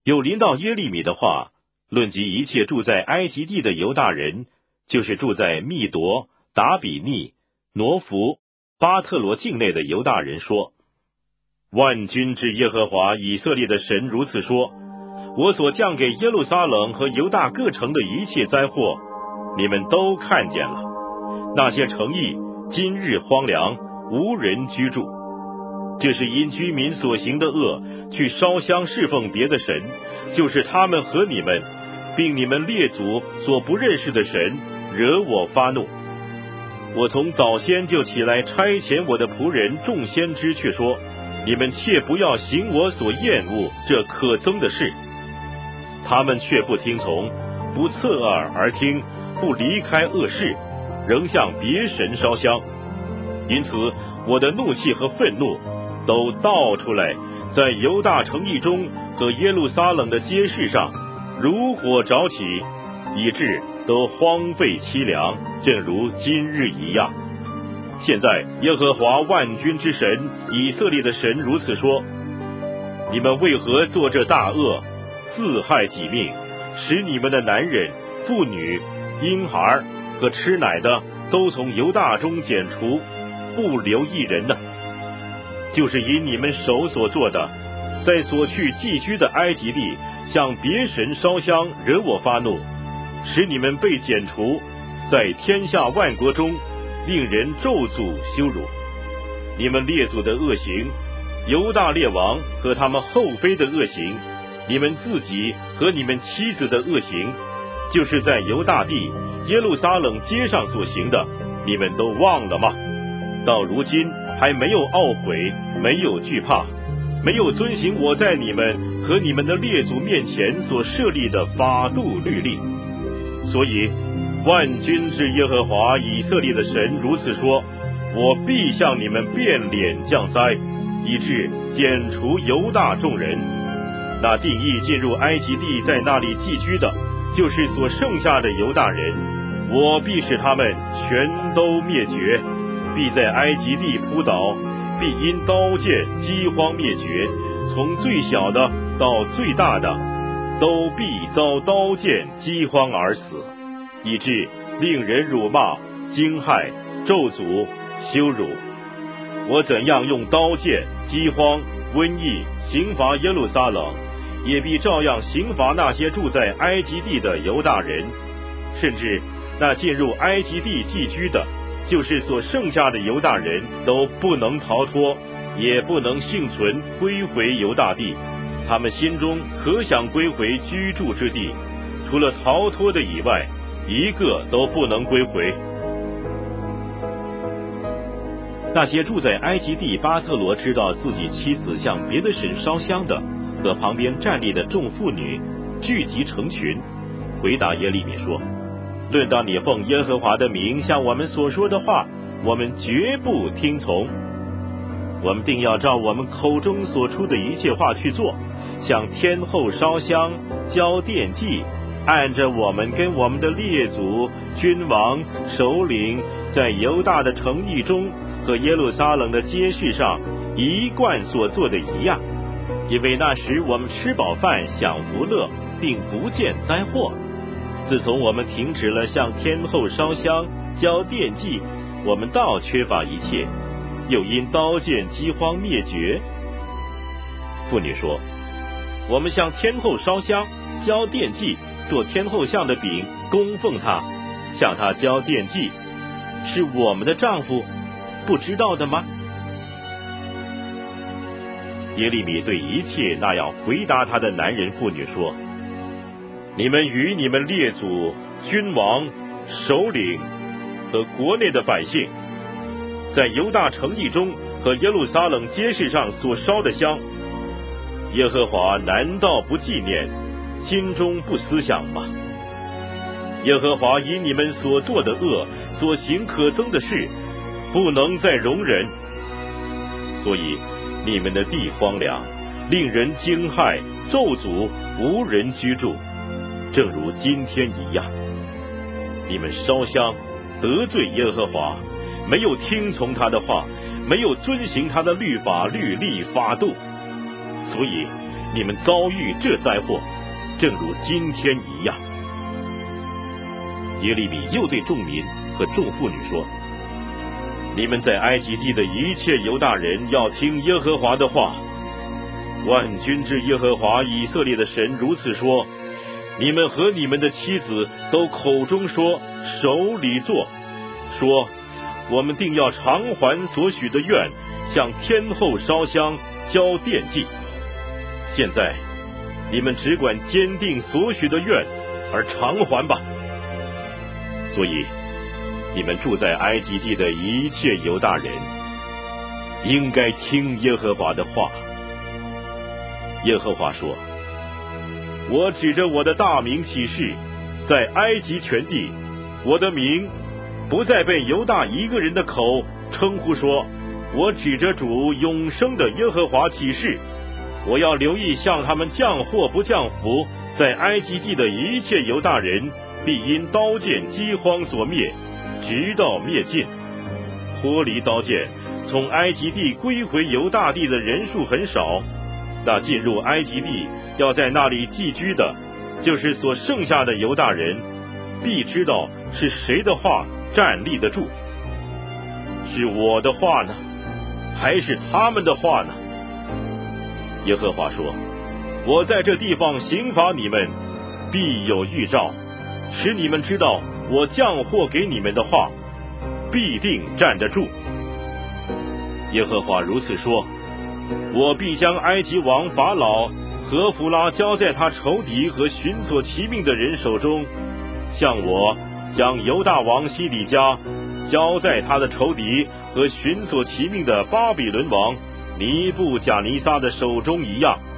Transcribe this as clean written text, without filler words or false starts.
有临到耶利米的话，论及一切住在埃及地的犹大人，就是住在密夺、达比尼、挪弗、巴特罗境内的犹大人说：万军之耶和华以色列的神如此说，我所降给耶路撒冷和犹大各城的一切灾祸，你们都看见了。那些城邑今日荒凉，无人居住，这是因居民所行的恶，去烧香侍奉别的神，就是他们和你们并你们列祖所不认识的神，惹我发怒。我从早先就起来差遣我的仆人众先知，却说：你们切不要行我所厌恶这可憎的事。他们却不听从，不侧耳而听，不离开恶事，仍向别神烧香。因此我的怒气和愤怒都倒出来，在犹大城邑中和耶路撒冷的街市上如火着起，以致都荒废凄凉，正如今日一样。现在耶和华万军之神以色列的神如此说：你们为何做这大恶，自害己命，使你们的男人、妇女、婴孩和吃奶的都从犹大中剪除，不留一人呢？就是因你们手所做的，在所去寄居的埃及地向别神烧香，惹我发怒，使你们被剪除，在天下万国中令人咒诅羞辱。你们列祖的恶行，犹大列王和他们后妃的恶行，你们自己和你们妻子的恶行，就是在犹大地耶路撒冷街上所行的，你们都忘了吗？到如今还没有懊悔，没有惧怕，没有遵行我在你们和你们的列祖面前所设立的法度律例。所以万军之耶和华以色列的神如此说：我必向你们变脸降灾，以致剪除犹大众人。那定义进入埃及地在那里寄居的，就是所剩下的犹大人，我必使他们全都灭绝，必在埃及地扑倒，必因刀剑饥荒灭绝，从最小的到最大的都必遭刀剑饥荒而死，以致令人辱骂、惊骇、咒诅、羞辱。我怎样用刀剑、饥荒、瘟疫刑罚耶路撒冷，也必照样刑罚那些住在埃及地的犹大人，甚至那进入埃及地寄居的，就是所剩下的犹大人，都不能逃脱，也不能幸存归回犹大地。他们心中可想归回居住之地，除了逃脱的以外，一个都不能归回。那些住在埃及地巴特罗知道自己妻子向别的神烧香的，和旁边站立的众妇女聚集成群，回答耶利米说：论到你奉耶和华的名向我们所说的话，我们绝不听从。我们定要照我们口中所出的一切话去做，向天后烧香，交奠祭，按着我们跟我们的列祖、君王、首领在犹大的城邑中和耶路撒冷的街市上一贯所做的一样。因为那时我们吃饱饭，享福乐，并不见灾祸。自从我们停止了向天后烧香、交奠祭，我们倒缺乏一切，又因刀剑饥荒灭绝。妇女说：我们向天后烧香、交奠祭，做天后像的饼，供奉她，向她交奠祭，是我们的丈夫不知道的吗？耶利米对一切那样回答他的男人妇女说：你们与你们列祖、君王、首领和国内的百姓，在犹大城邑中和耶路撒冷街市上所烧的香，耶和华难道不纪念，心中不思想吗？耶和华因你们所做的恶，所行可憎的事，不能再容忍，所以你们的地荒凉，令人惊骇，咒诅，无人居住，正如今天一样。你们烧香得罪耶和华，没有听从他的话，没有遵行他的律法、律例、法度，所以你们遭遇这灾祸，正如今天一样。耶利米又对众民和众妇女说：你们在埃及地的一切犹大人要听耶和华的话。万军之耶和华以色列的神如此说：你们和你们的妻子都口中说，手里做，说我们定要偿还所许的愿，向天后烧香，交奠祭。现在你们只管坚定所许的愿，而偿还吧。所以你们住在埃及地的一切犹大人，应该听耶和华的话。耶和华说：我指着我的大名起誓，在埃及全地，我的名不再被犹大一个人的口称呼说，我指着主永生的耶和华起誓，我要留意向他们降祸不降福，在埃及地的一切犹大人必因刀剑饥荒所灭，直到灭尽。脱离刀剑从埃及地归回犹大地的人数很少，那进入埃及地要在那里寄居的，就是所剩下的犹大人，必知道是谁的话站立得住，是我的话呢，还是他们的话呢？耶和华说：我在这地方刑罚你们，必有预兆，使你们知道我降祸给你们的话必定站得住。耶和华如此说：我必将埃及王法老和弗拉交在他仇敌和寻索其命的人手中，像我将犹大王西底家交在他的仇敌和寻索其命的巴比伦王尼布甲尼撒的手中一样。